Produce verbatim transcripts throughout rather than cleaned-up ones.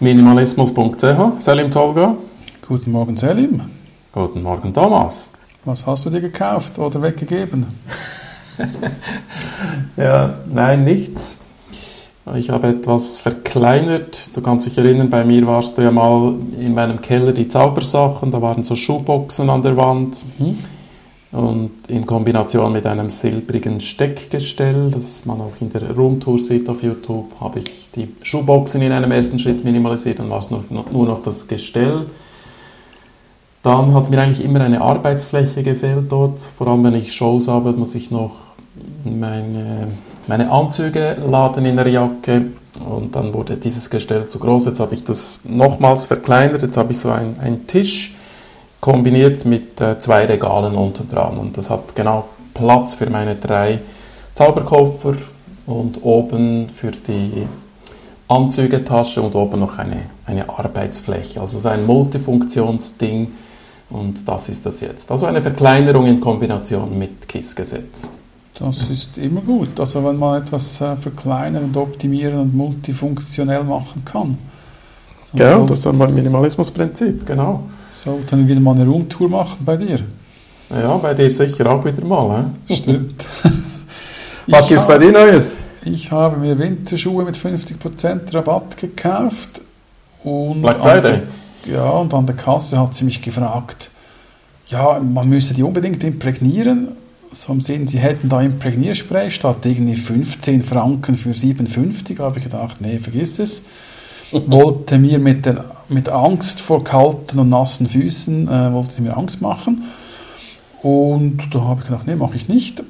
minimalismus punkt c h. Selim Tolga. Guten Morgen, Selim. Guten Morgen, Thomas. Was hast du dir gekauft oder weggegeben? Ja, nein, nichts. Ich habe etwas verkleinert. Du kannst dich erinnern, bei mir warst du ja mal in meinem Keller die Zaubersachen. Da waren so Schuhboxen an der Wand. Mhm. Und in Kombination mit einem silbrigen Steckgestell, das man auch in der Roomtour sieht auf YouTube, habe ich die Schuhboxen in einem ersten Schritt minimalisiert. Dann war es nur, nur noch das Gestell. Dann hat mir eigentlich immer eine Arbeitsfläche gefehlt dort. Vor allem, wenn ich Shows habe, muss ich noch meine, meine Anzüge laden in der Jacke. Und dann wurde dieses Gestell zu groß. Jetzt habe ich das nochmals verkleinert. Jetzt habe ich so einen, einen Tisch kombiniert mit äh, zwei Regalen unten dran. Und das hat genau Platz für meine drei Zauberkoffer und oben für die Anzügetasche und oben noch eine, eine Arbeitsfläche. Also so ein Multifunktionsding. Und das ist das jetzt. Also eine Verkleinerung in Kombination mit K I S-Gesetz. Das ist immer gut. Also wenn man etwas äh, verkleinern und optimieren und multifunktionell machen kann. Ja, das ist dann mein Minimalismusprinzip, genau. Sollten wir wieder mal eine Roomtour machen bei dir? Ja, bei dir sicher auch wieder mal. He? Stimmt. Was gibt es bei dir Neues? Ich habe mir Winterschuhe mit fünfzig Prozent Rabatt gekauft. Und Black Friday? Der, ja, und an der Kasse hat sie mich gefragt, ja, man müsse die unbedingt imprägnieren. So im Sinn, sie hätten da Imprägnierspray statt irgendwie fünfzehn Franken für siebenundfünfzig. Da habe ich gedacht, nee, vergiss es. Wollte mir mit, der, mit Angst vor kalten und nassen Füßen, äh, wollte sie mir Angst machen. Und da habe ich gedacht, nee, mache ich nicht.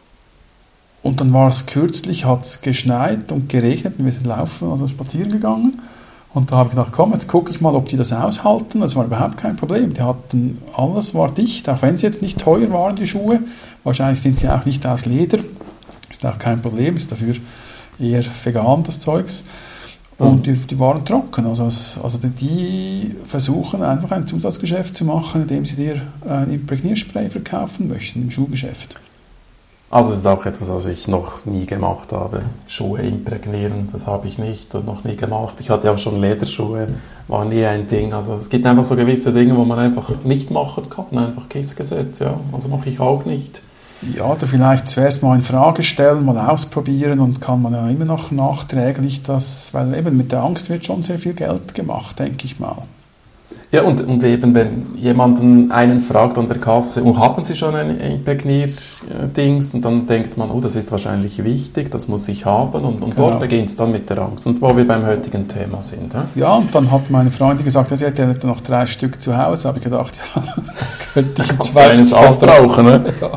Und dann war es kürzlich, hat es geschneit und geregnet und wir sind laufen, also spazieren gegangen. Und da habe ich gedacht, komm, jetzt gucke ich mal, ob die das aushalten. Das war überhaupt kein Problem. Die hatten, alles war dicht, auch wenn sie jetzt nicht teuer waren, die Schuhe. Wahrscheinlich sind sie auch nicht aus Leder. Ist auch kein Problem, ist dafür eher vegan, das Zeugs. Und die, die waren trocken. Also, also die versuchen einfach ein Zusatzgeschäft zu machen, indem sie dir ein Imprägnierspray verkaufen möchten im Schuhgeschäft. Also es ist auch etwas, was ich noch nie gemacht habe. Schuhe imprägnieren, das habe ich nicht und noch nie gemacht. Ich hatte auch schon Lederschuhe, war nie ein Ding. Also es gibt einfach so gewisse Dinge, wo man einfach nicht machen kann. Einfach K I S-Gesetz, ja. Also mache ich auch nicht. Ja, oder vielleicht zuerst mal in Frage stellen, mal ausprobieren und kann man ja immer noch nachträglich das, weil eben mit der Angst wird schon sehr viel Geld gemacht, denke ich mal. Ja, und, und eben, wenn jemanden einen fragt an der Kasse, oh, haben Sie schon ein Imprägnier-Dings? Und dann denkt man, oh, das ist wahrscheinlich wichtig, das muss ich haben. Und, und genau. Dort beginnt es dann mit der Angst. Und wo wir beim heutigen Thema sind. Ja, ja, und dann hat meine Freundin gesagt, ja, sie hätte ja noch drei Stück zu Hause. Habe ich gedacht, ja, könnte ich jetzt eines aufbrauchen, ne? Ja.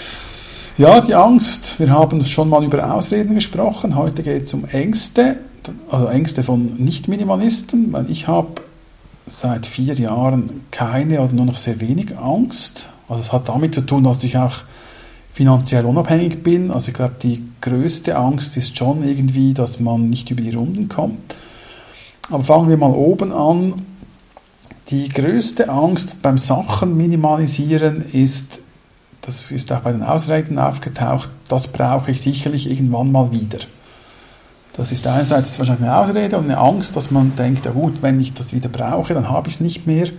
Ja, die Angst. Wir haben schon mal über Ausreden gesprochen. Heute geht es um Ängste, also Ängste von Nicht-Minimalisten. Weil ich habe seit vier Jahren keine oder nur noch sehr wenig Angst. Also es hat damit zu tun, dass ich auch finanziell unabhängig bin. Also ich glaube, die größte Angst ist schon irgendwie, dass man nicht über die Runden kommt. Aber fangen wir mal oben an. Die größte Angst beim Sachen minimalisieren ist, das ist auch bei den Ausreden aufgetaucht, das brauche ich sicherlich irgendwann mal wieder. Das ist einerseits wahrscheinlich eine Ausrede und eine Angst, dass man denkt, ja gut, wenn ich das wieder brauche, dann habe ich es nicht mehr.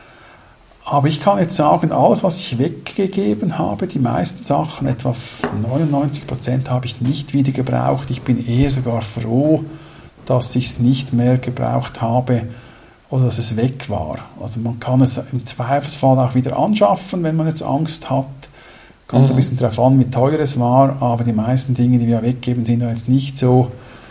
Aber ich kann jetzt sagen, alles, was ich weggegeben habe, die meisten Sachen, etwa neunundneunzig Prozent habe ich nicht wieder gebraucht. Ich bin eher sogar froh, dass ich es nicht mehr gebraucht habe oder dass es weg war. Also man kann es im Zweifelsfall auch wieder anschaffen, wenn man jetzt Angst hat. Kommt mhm. ein bisschen darauf an, wie teuer es war, aber die meisten Dinge, die wir weggeben, sind ja jetzt nicht so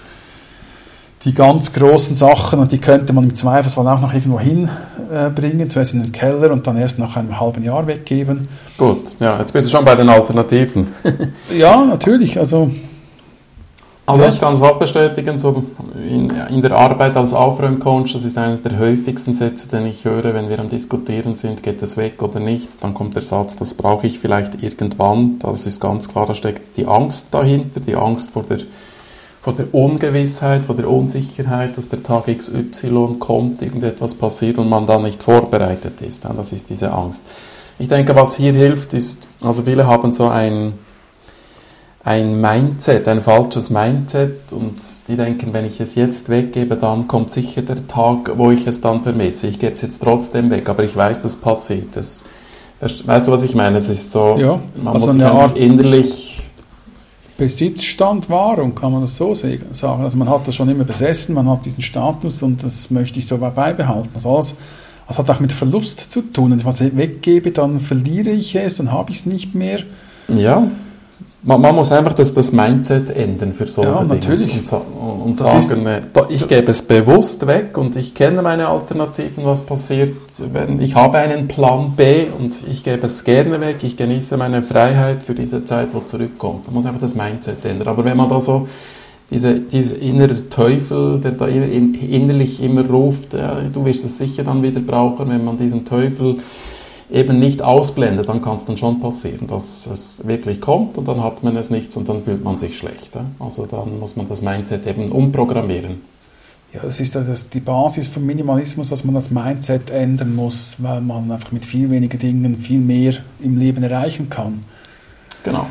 die ganz großen Sachen und die könnte man im Zweifelsfall auch noch irgendwo hinbringen, äh, zuerst in den Keller und dann erst nach einem halben Jahr weggeben. Gut, ja, jetzt bist du schon bei den Alternativen. Ja, natürlich, also... Also ich kann es auch bestätigen, so in, in der Arbeit als Aufräumcoach, das ist einer der häufigsten Sätze, den ich höre, wenn wir am Diskutieren sind, geht es weg oder nicht, dann kommt der Satz, das brauche ich vielleicht irgendwann, das ist ganz klar, da steckt die Angst dahinter, die Angst vor der, vor der Ungewissheit, vor der Unsicherheit, dass der Tag X Y kommt, irgendetwas passiert und man dann nicht vorbereitet ist, das ist diese Angst. Ich denke, was hier hilft, ist, also viele haben so ein ein Mindset, ein falsches Mindset, und die denken, wenn ich es jetzt weggebe, dann kommt sicher der Tag, wo ich es dann vermisse. Ich gebe es jetzt trotzdem weg, aber ich weiß, das passiert. Das, weißt du, was ich meine? Es ist so, ja, man also muss sich einfach innerlich... Besitzstandwahrung, kann man das so sagen. Also man hat das schon immer besessen, man hat diesen Status und das möchte ich so beibehalten. Also alles, das hat auch mit Verlust zu tun. Wenn ich was weggebe, dann verliere ich es, dann habe ich es nicht mehr. Ja, man, man muss einfach das, das Mindset ändern für solche ja, Dinge. natürlich. Und, und, und sagen, äh, ich gebe es bewusst weg und ich kenne meine Alternativen, was passiert, wenn ich habe einen Plan B und ich gebe es gerne weg, ich genieße meine Freiheit für diese Zeit, wo zurückkommt. Man muss einfach das Mindset ändern. Aber wenn man da so diese, dieser innere Teufel, der da innerlich immer ruft, ja, du wirst es sicher dann wieder brauchen, wenn man diesen Teufel eben nicht ausblendet, dann kann es dann schon passieren, dass es wirklich kommt und dann hat man es nicht und dann fühlt man sich schlecht. Ja? Also dann muss man das Mindset eben umprogrammieren. Ja, das ist ja das, die Basis vom Minimalismus, dass man das Mindset ändern muss, weil man einfach mit viel weniger Dingen viel mehr im Leben erreichen kann. Genau.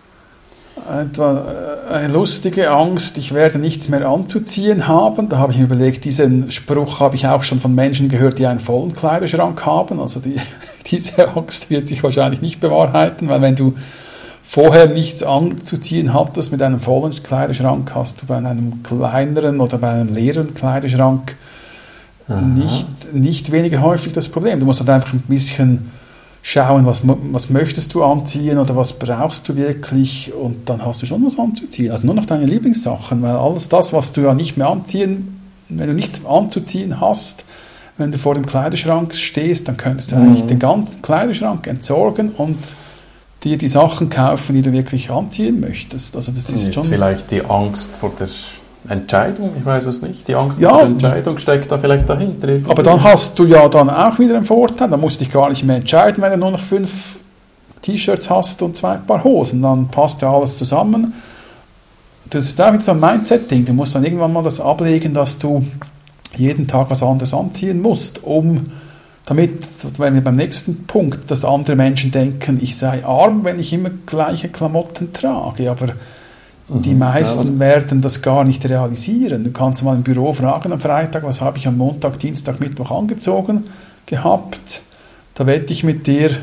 Etwa eine lustige Angst, ich werde nichts mehr anzuziehen haben. Da habe ich mir überlegt, diesen Spruch habe ich auch schon von Menschen gehört, die einen vollen Kleiderschrank haben. Also die, diese Angst wird sich wahrscheinlich nicht bewahrheiten, weil wenn du vorher nichts anzuziehen hattest mit einem vollen Kleiderschrank, hast du bei einem kleineren oder bei einem leeren Kleiderschrank nicht, nicht weniger häufig das Problem. Du musst halt einfach ein bisschen schauen, was, was möchtest du anziehen oder was brauchst du wirklich, und dann hast du schon was anzuziehen. Also nur noch deine Lieblingssachen, weil alles das, was du ja nicht mehr anziehen, wenn du nichts anzuziehen hast, wenn du vor dem Kleiderschrank stehst, dann könntest du mhm. eigentlich den ganzen Kleiderschrank entsorgen und dir die Sachen kaufen, die du wirklich anziehen möchtest. Also das ist, ist schon vielleicht die Angst vor der Entscheidung, ich weiß es nicht. Die Angst ja, vor der Entscheidung steckt da vielleicht dahinter. Irgendwie. Aber dann hast du ja dann auch wieder einen Vorteil, dann musst du dich gar nicht mehr entscheiden, wenn du nur noch fünf T-Shirts hast und zwei Paar Hosen, dann passt ja alles zusammen. Das ist auch wieder so ein Mindset-Ding, du musst dann irgendwann mal das ablegen, dass du jeden Tag was anderes anziehen musst, um damit, wenn wir beim nächsten Punkt, dass andere Menschen denken, ich sei arm, wenn ich immer gleiche Klamotten trage, aber die meisten ja, werden das gar nicht realisieren. Du kannst mal im Büro fragen am Freitag, was habe ich am Montag, Dienstag, Mittwoch angezogen gehabt. Da wette ich mit dir, im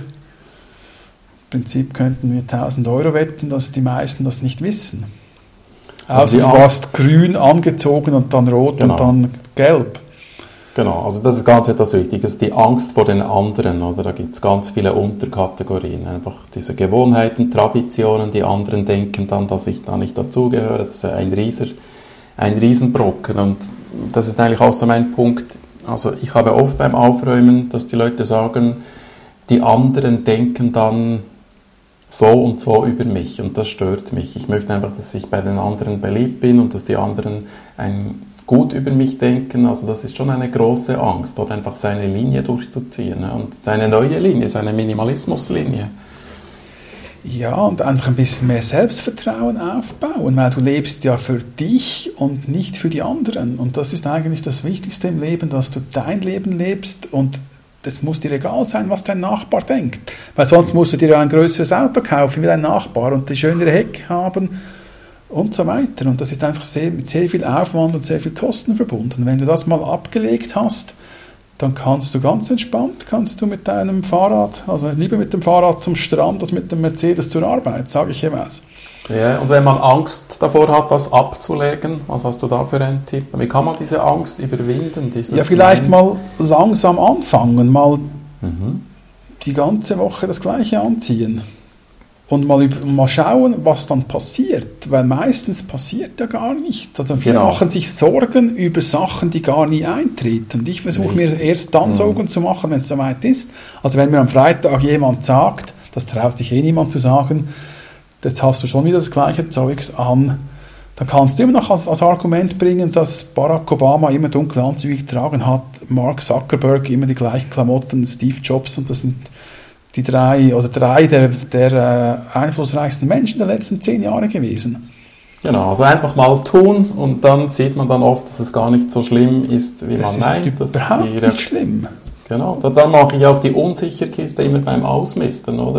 Prinzip könnten wir tausend Euro wetten, dass die meisten das nicht wissen. Also Außer du warst grün angezogen und dann rot genau. und dann gelb. Genau, also das ist ganz etwas Wichtiges, die Angst vor den anderen, oder? Da gibt es ganz viele Unterkategorien, einfach diese Gewohnheiten, Traditionen, die anderen denken dann, dass ich da nicht dazugehöre, das ist ein Rieser, ein Riesenbrocken, und das ist eigentlich auch so mein Punkt, also ich habe oft beim Aufräumen, dass die Leute sagen, die anderen denken dann so und so über mich, und das stört mich. Ich möchte einfach, dass ich bei den anderen beliebt bin und dass die anderen ein gut über mich denken, also das ist schon eine große Angst, dort einfach seine Linie durchzuziehen, ne? Und seine neue Linie, seine Minimalismuslinie. Ja, und einfach ein bisschen mehr Selbstvertrauen aufbauen, weil du lebst ja für dich und nicht für die anderen, und das ist eigentlich das Wichtigste im Leben, dass du dein Leben lebst, und das muss dir egal sein, was dein Nachbar denkt, weil sonst musst du dir ja ein größeres Auto kaufen wie dein Nachbar und die schönere Hecke haben und so weiter. Und das ist einfach sehr, mit sehr viel Aufwand und sehr viel Kosten verbunden. Wenn du das mal abgelegt hast, dann kannst du ganz entspannt, kannst du mit deinem Fahrrad, also lieber mit dem Fahrrad zum Strand als mit dem Mercedes zur Arbeit, sage ich jeweils. Ja, und wenn man Angst davor hat, das abzulegen, was hast du da für einen Tipp? Wie kann man diese Angst überwinden? Ja, vielleicht Nein? mal langsam anfangen, mal mhm. die ganze Woche das Gleiche anziehen. Und mal, mal schauen, was dann passiert, weil meistens passiert ja gar nichts. Also viele genau. machen sich Sorgen über Sachen, die gar nie eintreten. Und ich versuche mir erst dann mhm. Sorgen zu machen, wenn es soweit ist. Also wenn mir am Freitag jemand sagt, das traut sich eh niemand zu sagen, jetzt hast du schon wieder das gleiche Zeugs an, dann kannst du immer noch als, als Argument bringen, dass Barack Obama immer dunkle Anzüge getragen hat, Mark Zuckerberg immer die gleichen Klamotten, Steve Jobs, und das sind die drei oder drei der, der äh, einflussreichsten Menschen der letzten zehn Jahre gewesen. Genau, also einfach mal tun, und dann sieht man dann oft, dass es gar nicht so schlimm ist, wie es man meint. Es ist überhaupt nicht schlimm. Genau, dann mache ich auch die Unsicherkiste immer beim Ausmisten, oder?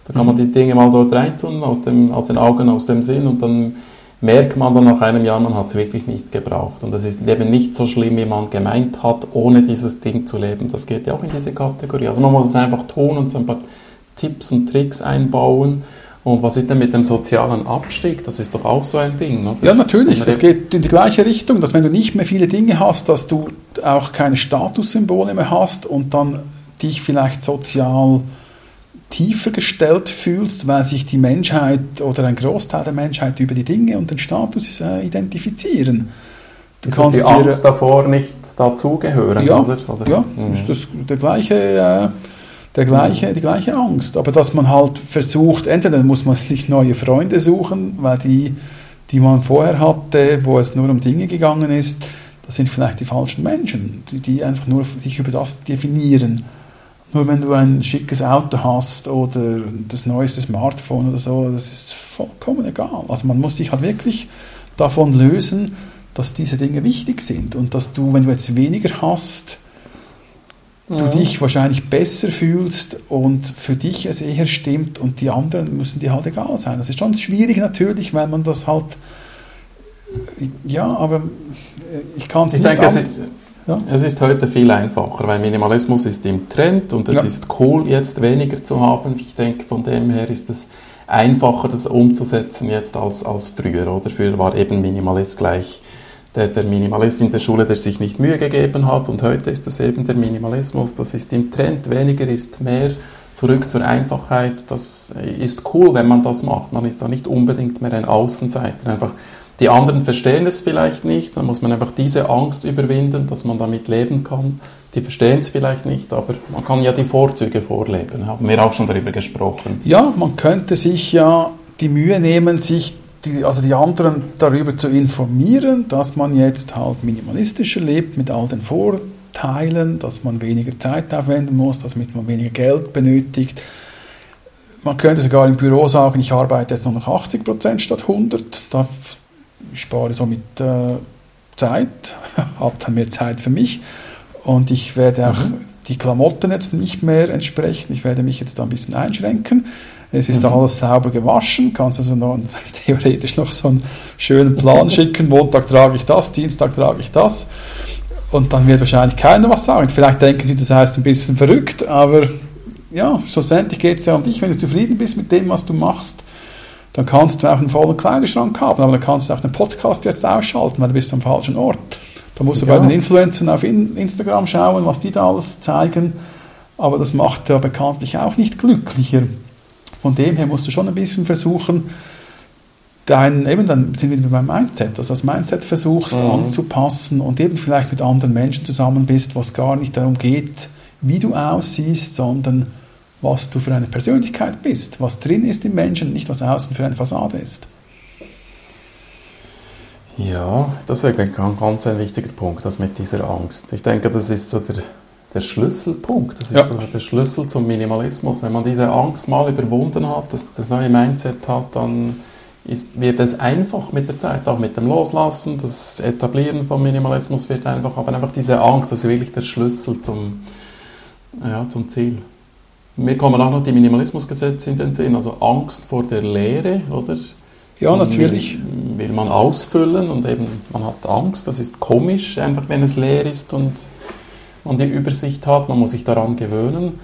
Da kann man die Dinge mal dort reintun, aus, dem, aus den Augen, aus dem Sinn, und dann merkt man dann nach einem Jahr, man hat es wirklich nicht gebraucht. Und es ist eben nicht so schlimm, wie man gemeint hat, ohne dieses Ding zu leben. Das geht ja auch in diese Kategorie. Also man muss es einfach tun und so ein paar Tipps und Tricks einbauen. Und was ist denn mit dem sozialen Abstieg? Das ist doch auch so ein Ding, oder? Ja, natürlich. Das geht in die gleiche Richtung, dass wenn du nicht mehr viele Dinge hast, dass du auch keine Statussymbole mehr hast und dann dich vielleicht sozial tiefer gestellt fühlst, weil sich die Menschheit oder ein Großteil der Menschheit über die Dinge und den Status äh, identifizieren. Du ist kannst das die Angst dir, davor, nicht dazugehören, ja, oder? oder? Ja, mhm. ist das der gleiche... Äh, Der gleiche, die gleiche Angst, aber dass man halt versucht, entweder muss man sich neue Freunde suchen, weil die, die man vorher hatte, wo es nur um Dinge gegangen ist, das sind vielleicht die falschen Menschen, die, die einfach nur sich über das definieren. Nur wenn du ein schickes Auto hast oder das neueste Smartphone oder so, das ist vollkommen egal. Also man muss sich halt wirklich davon lösen, dass diese Dinge wichtig sind und dass du, wenn du jetzt weniger hast, du ja. dich wahrscheinlich besser fühlst und für dich es eher stimmt und die anderen müssen dir halt egal sein. Das ist schon schwierig natürlich, weil man das halt, ja, aber ich kann es nicht denke, es ist, ja? es ist heute viel einfacher, weil Minimalismus ist im Trend und es ja. ist cool, jetzt weniger zu haben. Ich denke, von dem her ist es einfacher, das umzusetzen jetzt als, als früher, oder? Früher war eben Minimalist gleich Der, der Minimalist in der Schule, der sich nicht Mühe gegeben hat, und heute ist das eben der Minimalismus, das ist im Trend, weniger ist mehr, zurück zur Einfachheit, das ist cool, wenn man das macht, man ist da nicht unbedingt mehr ein Außenseiter, einfach die anderen verstehen es vielleicht nicht, dann muss man einfach diese Angst überwinden, dass man damit leben kann, die verstehen es vielleicht nicht, aber man kann ja die Vorzüge vorleben, haben wir auch schon darüber gesprochen. Ja, man könnte sich ja die Mühe nehmen, sich Die, also die anderen darüber zu informieren, dass man jetzt halt minimalistischer lebt mit all den Vorteilen, dass man weniger Zeit aufwenden muss, dass man weniger Geld benötigt. Man könnte sogar im Büro sagen, ich arbeite jetzt nur noch achtzig Prozent statt hundert, da spare ich somit äh, Zeit, habe dann mehr Zeit für mich und ich werde auch mhm. die Klamotten jetzt nicht mehr entsprechen, ich werde mich jetzt da ein bisschen einschränken. Es ist mhm. alles sauber gewaschen, kannst also noch, theoretisch noch so einen schönen Plan schicken, Montag trage ich das, Dienstag trage ich das und dann wird wahrscheinlich keiner was sagen. Vielleicht denken sie, das heißt ein bisschen verrückt, aber ja, schlussendlich geht es ja um dich. Wenn du zufrieden bist mit dem, was du machst, dann kannst du auch einen vollen Kleiderschrank haben, aber dann kannst du auch den Podcast jetzt ausschalten, weil du bist am falschen Ort. Da musst du ja. bei den Influencern auf Instagram schauen, was die da alles zeigen, aber das macht ja bekanntlich auch nicht glücklicher. Von dem her musst du schon ein bisschen versuchen, dein, eben dann sind wir wieder beim Mindset, also das Mindset versuchst mhm. anzupassen und eben vielleicht mit anderen Menschen zusammen bist, wo es gar nicht darum geht, wie du aussiehst, sondern was du für eine Persönlichkeit bist, was drin ist im Menschen, nicht was außen für eine Fassade ist. Ja, das ist ein ganz ein wichtiger Punkt, das mit dieser Angst. Ich denke, das ist so der Der Schlüsselpunkt, das ist ja. so der Schlüssel zum Minimalismus. Wenn man diese Angst mal überwunden hat, das, das neue Mindset hat, dann ist, wird es einfach mit der Zeit, auch mit dem Loslassen, das Etablieren von Minimalismus wird einfach, aber einfach diese Angst, das ist wirklich der Schlüssel zum, ja, zum Ziel. Mir kommen auch noch die Minimalismusgesetze in den Sinn, also Angst vor der Leere, oder? Ja, natürlich. Will, will man ausfüllen und eben, man hat Angst, das ist komisch, einfach wenn es leer ist und man die Übersicht hat, man muss sich daran gewöhnen.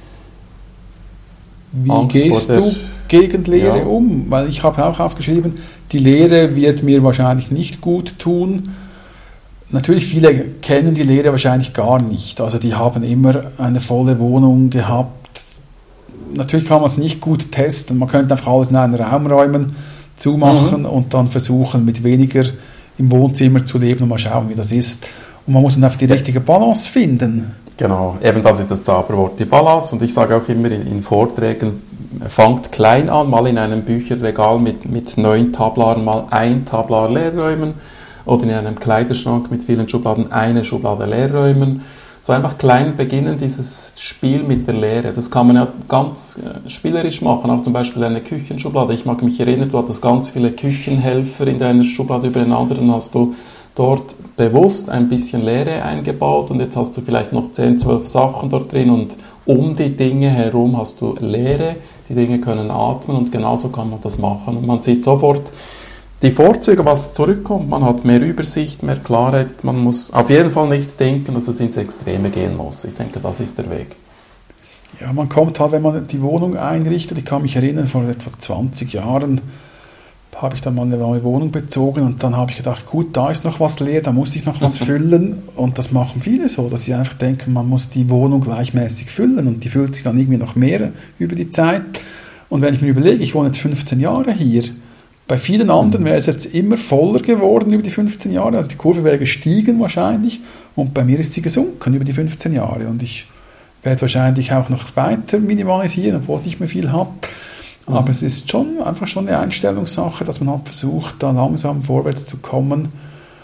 Wie Angst gehst der, du gegen Leere ja. um? Weil ich habe auch aufgeschrieben, die Leere wird mir wahrscheinlich nicht gut tun. Natürlich, viele kennen die Leere wahrscheinlich gar nicht. Also die haben immer eine volle Wohnung gehabt. Natürlich kann man es nicht gut testen. Man könnte einfach alles in einen Raum räumen, zumachen mhm. und dann versuchen, mit weniger im Wohnzimmer zu leben und mal schauen, wie das ist. Und man muss dann auf die richtige Balance finden. Genau, eben das ist das Zauberwort, die Balance. Und ich sage auch immer in, in Vorträgen, fangt klein an, mal in einem Bücherregal mit, mit neun Tablaren mal ein Tablar leer räumen oder in einem Kleiderschrank mit vielen Schubladen eine Schublade leer räumen. So einfach klein beginnen, dieses Spiel mit der Leere. Das kann man ja ganz äh, spielerisch machen, auch zum Beispiel eine Küchenschublade. Ich mag mich erinnern, du hattest ganz viele Küchenhelfer in deiner Schublade übereinander, dann hast du dort bewusst ein bisschen Leere eingebaut und jetzt hast du vielleicht noch zehn, zwölf Sachen dort drin und um die Dinge herum hast du Leere, die Dinge können atmen und genauso kann man das machen. Und man sieht sofort die Vorzüge, was zurückkommt. Man hat mehr Übersicht, mehr Klarheit. Man muss auf jeden Fall nicht denken, dass es ins Extreme gehen muss. Ich denke, das ist der Weg. Ja, man kommt halt, wenn man die Wohnung einrichtet, ich kann mich erinnern, vor etwa zwanzig Jahren habe ich dann mal eine neue Wohnung bezogen und dann habe ich gedacht, gut, da ist noch was leer, da muss ich noch was füllen und das machen viele so, dass sie einfach denken, man muss die Wohnung gleichmäßig füllen und die füllt sich dann irgendwie noch mehr über die Zeit. Und wenn ich mir überlege, ich wohne jetzt fünfzehn Jahre hier, bei vielen anderen wäre es jetzt immer voller geworden über die fünfzehn Jahre, also die Kurve wäre gestiegen wahrscheinlich und bei mir ist sie gesunken über die fünfzehn Jahre und ich werde wahrscheinlich auch noch weiter minimalisieren, obwohl ich nicht mehr viel habe. Mhm. Aber es ist schon einfach schon eine Einstellungssache, dass man halt versucht, da langsam vorwärts zu kommen.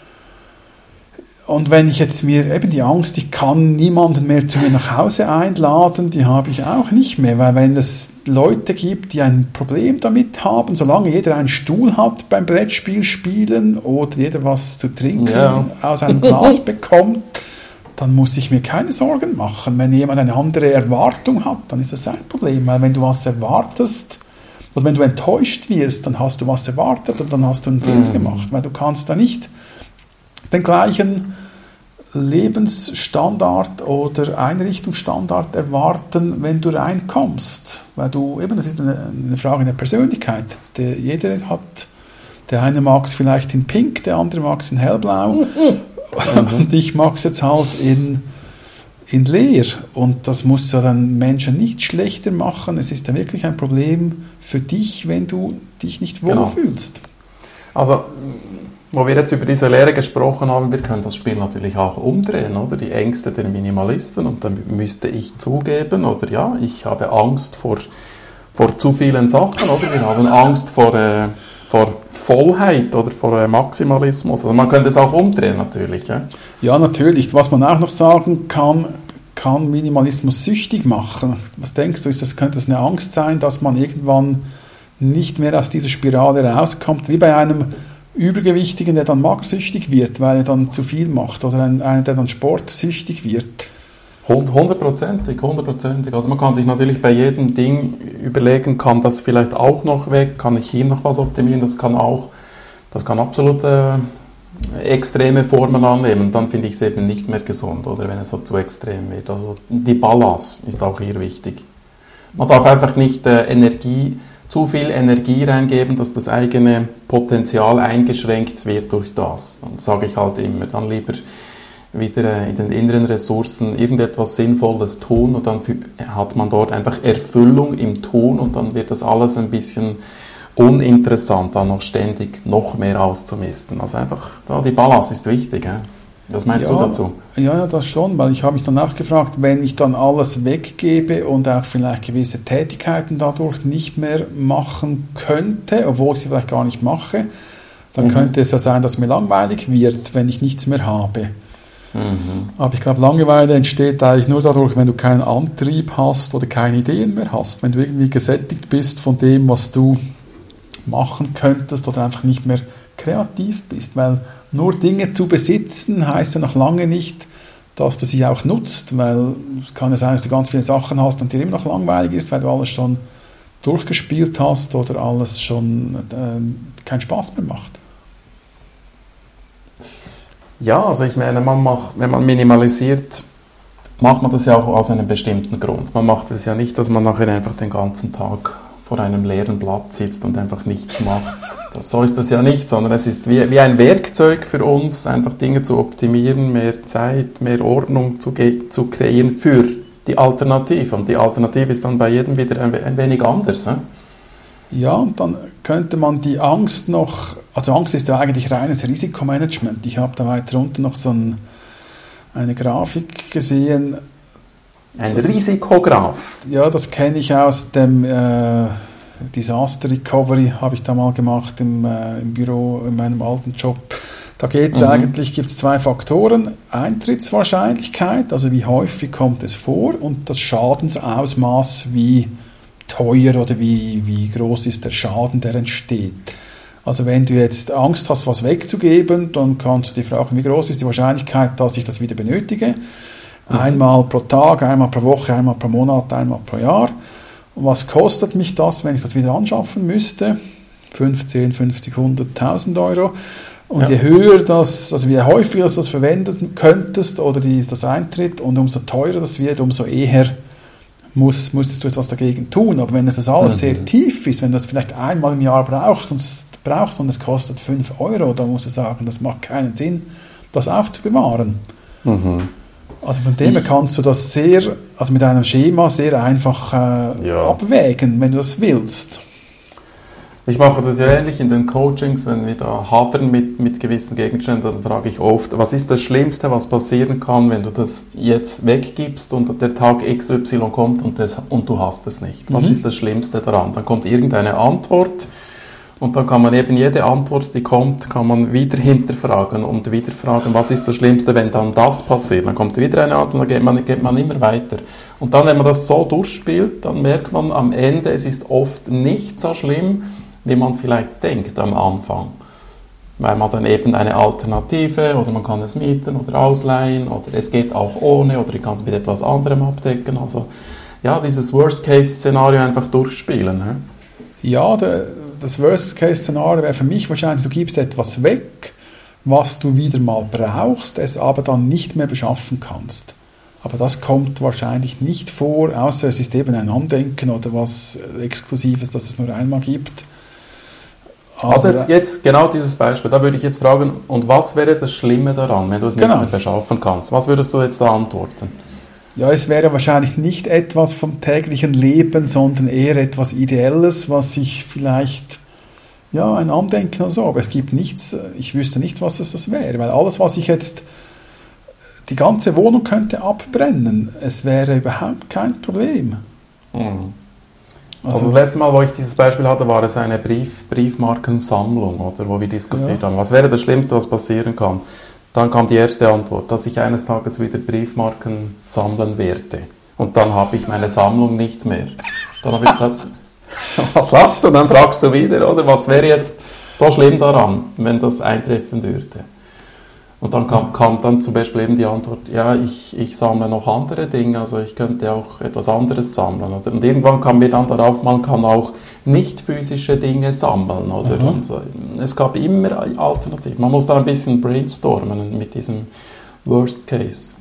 Und wenn ich jetzt mir eben die Angst, ich kann niemanden mehr zu mir nach Hause einladen, die habe ich auch nicht mehr, weil wenn es Leute gibt, die ein Problem damit haben, solange jeder einen Stuhl hat beim Brettspiel spielen oder jeder was zu trinken ja. aus einem Glas bekommt, dann muss ich mir keine Sorgen machen. Wenn jemand eine andere Erwartung hat, dann ist das sein Problem. Weil wenn du was erwartest, oder wenn du enttäuscht wirst, dann hast du was erwartet und dann hast du einen Fehler mm. gemacht. Weil du kannst da nicht den gleichen Lebensstandard oder Einrichtungsstandard erwarten, wenn du reinkommst. Weil du, eben, das ist eine, eine Frage der Persönlichkeit. Der, jeder hat, der eine mag es vielleicht in Pink, der andere mag es in Hellblau. Mm-mm. Und ich mag es jetzt halt in, in leer. Und das muss ja dann Menschen nicht schlechter machen. Es ist ja wirklich ein Problem für dich, wenn du dich nicht wohlfühlst. Genau. Also, wo wir jetzt über diese Lehre gesprochen haben, wir können das Spiel natürlich auch umdrehen, oder? Die Ängste der Minimalisten. Und dann müsste ich zugeben, oder ja, ich habe Angst vor, vor zu vielen Sachen, oder? Wir haben Angst vor... Äh, vor Vollheit oder vor Maximalismus. Also man könnte es auch umdrehen natürlich. Ja? ja, natürlich. Was man auch noch sagen kann, kann Minimalismus süchtig machen. Was denkst du, ist das, könnte es eine Angst sein, dass man irgendwann nicht mehr aus dieser Spirale rauskommt, wie bei einem Übergewichtigen, der dann magersüchtig wird, weil er dann zu viel macht, oder ein, einer, der dann sportsüchtig wird? Hundertprozentig, hundertprozentig. Also man kann sich natürlich bei jedem Ding überlegen, kann das vielleicht auch noch weg, kann ich hier noch was optimieren, das kann auch, das kann absolut äh, extreme Formen annehmen. Dann finde ich es eben nicht mehr gesund, oder wenn es so zu extrem wird. Also die Balance ist auch hier wichtig. Man darf einfach nicht äh, Energie, zu viel Energie reingeben, dass das eigene Potenzial eingeschränkt wird durch das. Dann sage ich halt immer, dann lieber wieder in den inneren Ressourcen irgendetwas Sinnvolles tun und dann hat man dort einfach Erfüllung im Tun und dann wird das alles ein bisschen uninteressant, dann noch ständig noch mehr auszumisten. Also einfach, da die Balance ist wichtig. He? Was meinst ja, du dazu? Ja, das schon, weil ich habe mich dann auch gefragt, wenn ich dann alles weggebe und auch vielleicht gewisse Tätigkeiten dadurch nicht mehr machen könnte, obwohl ich sie vielleicht gar nicht mache, dann mhm. könnte es ja sein, dass mir langweilig wird, wenn ich nichts mehr habe. Mhm. Aber ich glaube, Langeweile entsteht eigentlich nur dadurch, wenn du keinen Antrieb hast oder keine Ideen mehr hast. Wenn du irgendwie gesättigt bist von dem, was du machen könntest oder einfach nicht mehr kreativ bist. Weil nur Dinge zu besitzen heißt ja noch lange nicht, dass du sie auch nutzt. Weil es kann ja sein, dass du ganz viele Sachen hast und dir immer noch langweilig ist, weil du alles schon durchgespielt hast oder alles schon äh, keinen Spaß mehr macht. Ja, also ich meine, man macht, wenn man minimalisiert, macht man das ja auch aus einem bestimmten Grund. Man macht es ja nicht, dass man nachher einfach den ganzen Tag vor einem leeren Blatt sitzt und einfach nichts macht. Das, so ist das ja nicht, sondern es ist wie, wie ein Werkzeug für uns, einfach Dinge zu optimieren, mehr Zeit, mehr Ordnung zu, ge- zu kreieren für die Alternative. Und die Alternative ist dann bei jedem wieder ein, ein wenig anders. He? Ja, und dann könnte man die Angst noch, also Angst ist ja eigentlich reines Risikomanagement. Ich habe da weiter unten noch so ein, eine Grafik gesehen. Ein das, Risikograph? Ja, das kenne ich aus dem äh, Disaster Recovery, habe ich da mal gemacht im, äh, im Büro, in meinem alten Job. Da geht es mhm. eigentlich, gibt es zwei Faktoren. Eintrittswahrscheinlichkeit, also wie häufig kommt es vor, und das Schadensausmaß, wie teuer oder wie, wie groß ist der Schaden, der entsteht. Also wenn du jetzt Angst hast, was wegzugeben, dann kannst du dir fragen, wie groß ist die Wahrscheinlichkeit, dass ich das wieder benötige. Mhm. Einmal pro Tag, einmal pro Woche, einmal pro Monat, einmal pro Jahr. was kostet mich das, wenn ich das wieder anschaffen müsste? fünfzehn, fünfzig, hunderttausend Euro. Und ja. je höher das, also je häufiger du das verwenden könntest oder die, das eintritt und umso teurer das wird, umso eher muss, musstest du etwas dagegen tun. Aber wenn das alles mhm. sehr tief ist, wenn du das vielleicht einmal im Jahr brauchst und, brauchst und es kostet fünf Euro, dann musst du sagen, das macht keinen Sinn, das aufzubewahren. Mhm. Also von dem her kannst du das sehr, also mit einem Schema sehr einfach äh, ja. abwägen, wenn du das willst. Ich mache das ja ähnlich in den Coachings, wenn wir da hadern mit, mit gewissen Gegenständen, dann frage ich oft, was ist das Schlimmste, was passieren kann, wenn du das jetzt weggibst und der Tag X Y kommt und, das, und du hast es nicht. Was mhm. ist das Schlimmste daran? Dann kommt irgendeine Antwort und dann kann man eben jede Antwort, die kommt, kann man wieder hinterfragen und wieder fragen, was ist das Schlimmste, wenn dann das passiert. Dann kommt wieder eine Antwort und dann geht man, geht man immer weiter. Und dann, wenn man das so durchspielt, dann merkt man am Ende, es ist oft nicht so schlimm, wie man vielleicht denkt am Anfang. Weil man dann eben eine Alternative oder man kann es mieten oder ausleihen oder es geht auch ohne oder ich kann es mit etwas anderem abdecken. Also ja, dieses Worst-Case-Szenario einfach durchspielen. He? Ja, der, das Worst-Case-Szenario wäre für mich wahrscheinlich, du gibst etwas weg, was du wieder mal brauchst, es aber dann nicht mehr beschaffen kannst. Aber das kommt wahrscheinlich nicht vor, außer es ist eben ein Andenken oder was Exklusives, das es nur einmal gibt. Aber also jetzt, jetzt genau dieses Beispiel, da würde ich jetzt fragen, und was wäre das Schlimme daran, wenn du es nicht genau. mehr beschaffen kannst? Was würdest du jetzt da antworten? Ja, es wäre wahrscheinlich nicht etwas vom täglichen Leben, sondern eher etwas Ideelles, was ich vielleicht, ja, ein Andenken oder so, aber es gibt nichts, ich wüsste nicht, was es das wäre, weil alles, was ich jetzt, die ganze Wohnung könnte abbrennen, es wäre überhaupt kein Problem. Mhm. Also, also das letzte Mal, wo ich dieses Beispiel hatte, war es eine Brief, Briefmarkensammlung, oder, wo wir diskutiert ja. haben. Was wäre das Schlimmste, was passieren kann? Dann kam die erste Antwort, dass ich eines Tages wieder Briefmarken sammeln werde. Und dann habe ich meine Sammlung nicht mehr. Dann habe ich gedacht, was lachst du? Dann fragst du wieder, oder? Was wäre jetzt so schlimm daran, wenn das eintreffen würde? Und dann kam, kam dann zum Beispiel eben die Antwort, ja, ich, ich sammle noch andere Dinge, also ich könnte auch etwas anderes sammeln. Oder? Und irgendwann kam mir dann darauf, man kann auch nicht physische Dinge sammeln. Oder? Mhm. Und so. Es gab immer Alternativen. Man muss da ein bisschen brainstormen mit diesem Worst Case.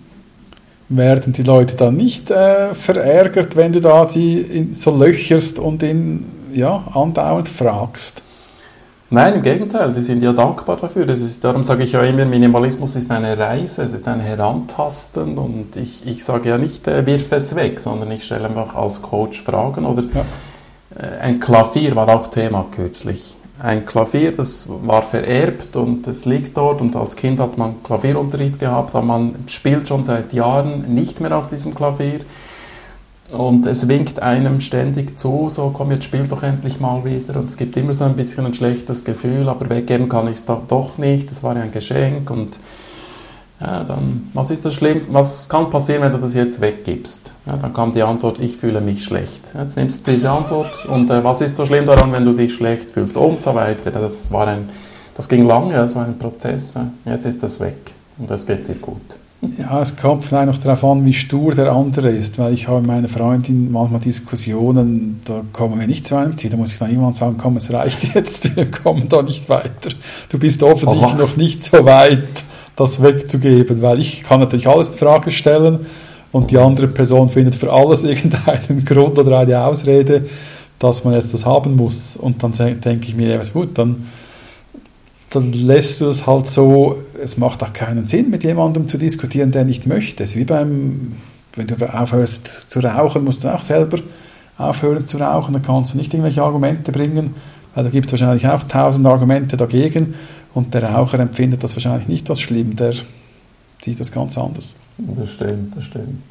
Werden die Leute dann nicht äh, verärgert, wenn du da die in, so löcherst und ihn ja, andauernd fragst? Nein, im Gegenteil, die sind ja dankbar dafür. Das ist, darum sage ich ja immer, Minimalismus ist eine Reise, es ist ein Herantasten und ich, ich sage ja nicht, äh, wirf es weg, sondern ich stelle einfach als Coach Fragen. Oder ja. äh, ein Klavier war auch Thema kürzlich. Ein Klavier, das war vererbt und es liegt dort und als Kind hat man Klavierunterricht gehabt, aber man spielt schon seit Jahren nicht mehr auf diesem Klavier. Und es winkt einem ständig zu, so komm, jetzt spiel doch endlich mal wieder. Und es gibt immer so ein bisschen ein schlechtes Gefühl, aber weggeben kann ich es doch nicht. Das war ja ein Geschenk. Und ja, dann, was ist das schlimm? Was kann passieren, wenn du das jetzt weggibst? Ja, dann kam die Antwort, ich fühle mich schlecht. Jetzt nimmst du diese Antwort und äh, was ist so schlimm daran, wenn du dich schlecht fühlst? Und so weiter. Das war ein, das ging lange, das war ein Prozess. Jetzt ist das weg und es geht dir gut. Ja, es kommt vielleicht noch darauf an, wie stur der andere ist, weil ich habe mit meiner Freundin manchmal Diskussionen, da kommen wir nicht zu einem Ziel, da muss ich dann irgendwann sagen, komm, es reicht jetzt, wir kommen da nicht weiter. Du bist offensichtlich noch nicht so weit, das wegzugeben, weil ich kann natürlich alles in Frage stellen und die andere Person findet für alles irgendeinen Grund oder eine Ausrede, dass man jetzt das haben muss. Und dann denke ich mir, ja, was gut, dann dann lässt du es halt so, es macht auch keinen Sinn, mit jemandem zu diskutieren, der nicht möchte. Es ist wie beim, wenn du aufhörst zu rauchen, musst du auch selber aufhören zu rauchen, dann kannst du nicht irgendwelche Argumente bringen, weil da gibt es wahrscheinlich auch tausend Argumente dagegen und der Raucher empfindet das wahrscheinlich nicht als schlimm, der sieht das ganz anders. Das stimmt, das stimmt.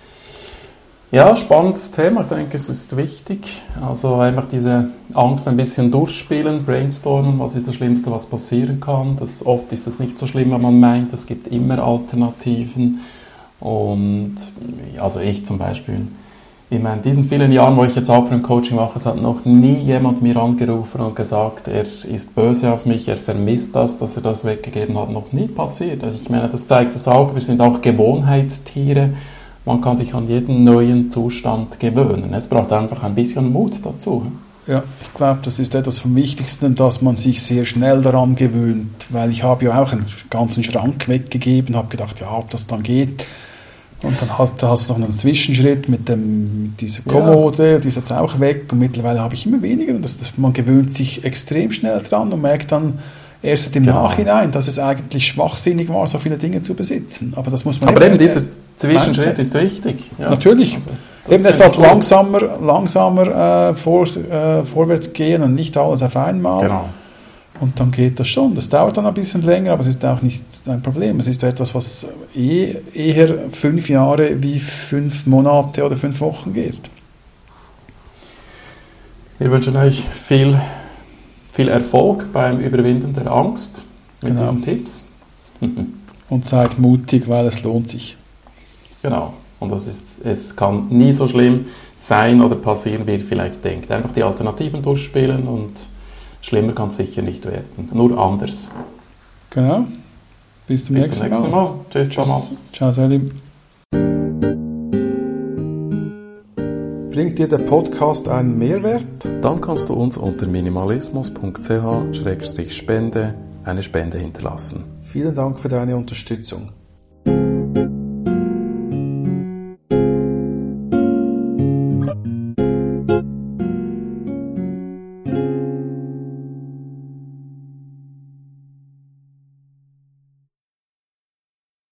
Ja, spannendes Thema. Ich denke, es ist wichtig. Also einfach diese Angst ein bisschen durchspielen, brainstormen, was ist das Schlimmste, was passieren kann. Das, oft ist das nicht so schlimm, wenn man meint, es gibt immer Alternativen. Und also ich zum Beispiel, in meinen, diesen vielen Jahren, wo ich jetzt auch für ein Coaching mache, es hat noch nie jemand mir angerufen und gesagt, er ist böse auf mich, er vermisst das, dass er das weggegeben hat. Noch nie passiert. Also ich meine, das zeigt es auch, wir sind auch Gewohnheitstiere. man kann sich an jeden neuen Zustand gewöhnen. Es braucht einfach ein bisschen Mut dazu. Ja, ich glaube, das ist etwas vom Wichtigsten, dass man sich sehr schnell daran gewöhnt, weil ich habe ja auch einen ganzen Schrank weggegeben, habe gedacht, ja, ob das dann geht. Und dann halt, da hast du noch einen Zwischenschritt mit, dem, mit dieser Kommode, ja. Die ist jetzt auch weg und mittlerweile habe ich immer weniger und das, das, man gewöhnt sich extrem schnell dran und merkt dann erst im genau. Nachhinein, dass es eigentlich schwachsinnig war, so viele Dinge zu besitzen. Aber das muss man Aber eben dieser Zwischenschritt ist wichtig. Ja. Natürlich. Also, eben es halt langsamer, langsamer äh, vor, äh, vorwärts gehen und nicht alles auf einmal. Genau. Und dann geht das schon. Das dauert dann ein bisschen länger, aber es ist auch nicht ein Problem. Es ist etwas, was eh, eher fünf Jahre wie fünf Monate oder fünf Wochen geht. Wir wünschen euch viel, viel Erfolg beim Überwinden der Angst mit genau. diesen Tipps. Und seid mutig, weil es lohnt sich. Genau. Und das ist, es kann nie so schlimm sein oder passieren, wie ihr vielleicht denkt. Einfach die Alternativen durchspielen und schlimmer kann es sicher nicht werden. Nur anders. Genau. Bis zum, Bis nächsten, zum nächsten Mal. Mal. Tschüss, Thomas. Ciao, Salim. Bringt dir der Podcast einen Mehrwert? Dann kannst du uns unter minimalismus punkt c h Schrägstrich spende eine Spende hinterlassen. Vielen Dank für deine Unterstützung.